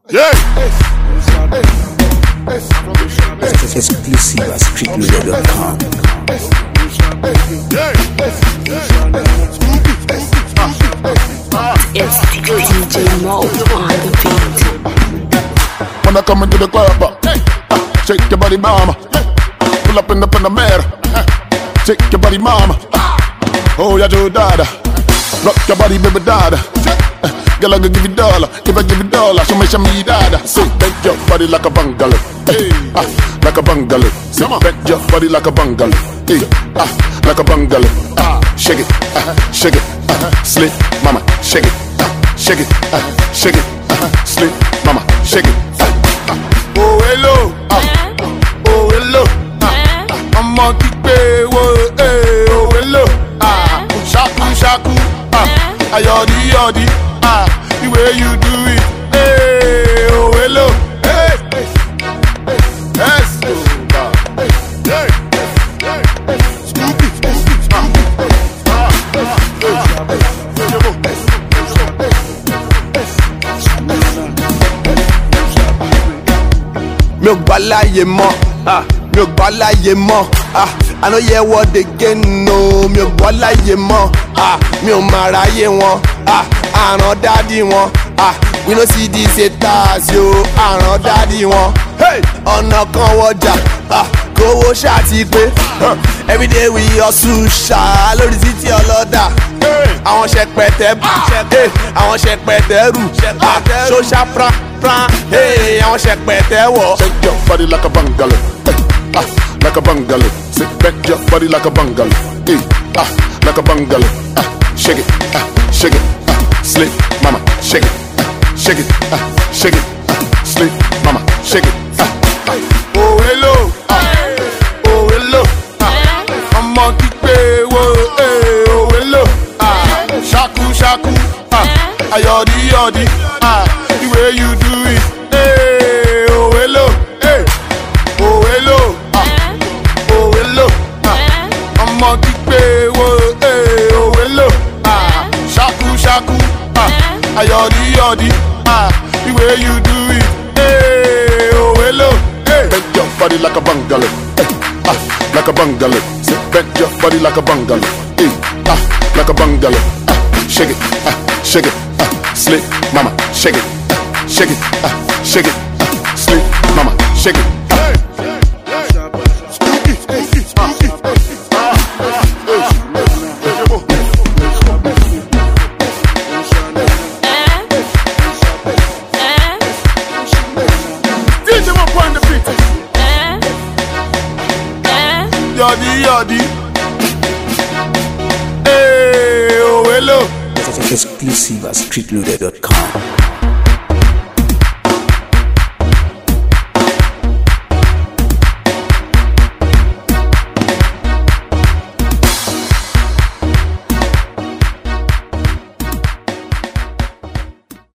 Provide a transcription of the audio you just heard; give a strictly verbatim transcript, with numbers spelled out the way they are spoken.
Yeah. Exclusive at street loader dot com. It's D J Mo on the beat. When I come into the club, uh, shake your body, mama. Pull up in the Panamera, uh, shake your body, mama. Oh, yeah, Joe Dada. Rock your body, baby, dada. Uh, girl, I can give you dollar. If I give you dollar, show me, show me, dada. Say, bend your body like a bungalow. Hey, ah, like a bungalow. Say, bend your body like a bungalow. Hey, ah, like a bungalow. Ah, shake it, uh, shake it, uh, slip, mama, shake it, uh, shake it, uh, shake it, uh, slip, mama, shake it. Uh, uh, oh, hello, uh, oh, hello. Uh, I'm on kick, baby, hey, oh, hello. Ah, shaku, shaku, ah, ayodi, yodi, ah, the way you do it, hey, oh, hello, hey, yes, hey, hey, Scooby, mi ò gbà láyé mọ́, mi ò gbà láyé mọ́, I no hear what they get no, mi ò gbà láyé mọ́, mi ò máa ráyé wọn, àràn dádì wọn, we no see these haters yo, àràn dádì wọn, ọ̀nà kan wọjà, kówó ṣáàtì pé, everyday we hustle ṣá lórí títí ọlọ́dà, àwọn ṣẹpẹtẹ bù, àwọn ṣẹpẹtẹ rù, ṣóṣà pra pra, àwọn ṣẹpẹtẹ wọ̀. Shake your body like a bungalow, hey, ah, like a bungalow. Sit back your body like a bungalow, hey, ah, like a bungalow. Ah, shake it, ah, shake it, ah, slip, mama, shake it, ah, shake it, ah, shake it, ah, slip, mama, shake it. Ah, ah. Oh hello, ah, oh hello, ah, I'm on kick, baby, whoa, hey, oh hello, ah, shaku shaku, ah, ayodi yodi, ah, the way you do it, hey, oh hello, hey, oh hello, ah, oh hello, ah, I'm on kick, baby, whoa, hey, oh hello, ah, shaku shaku, ah, ayodi yodi, ah, the way you do it, hey, oh hello, hey, bend your body like a bungalow, hey, ah, like a bungalow, sit bend your body like a bungalow, hey, ah, like a bungalow, ah, shake it, ah, shake it, ah, slip, mama, shake it, ah, shake it, ah, shake it, ah, slip, mama, shake it. Yodi, yodi. Hey, oh, hello. Exclusive at street loader dot com.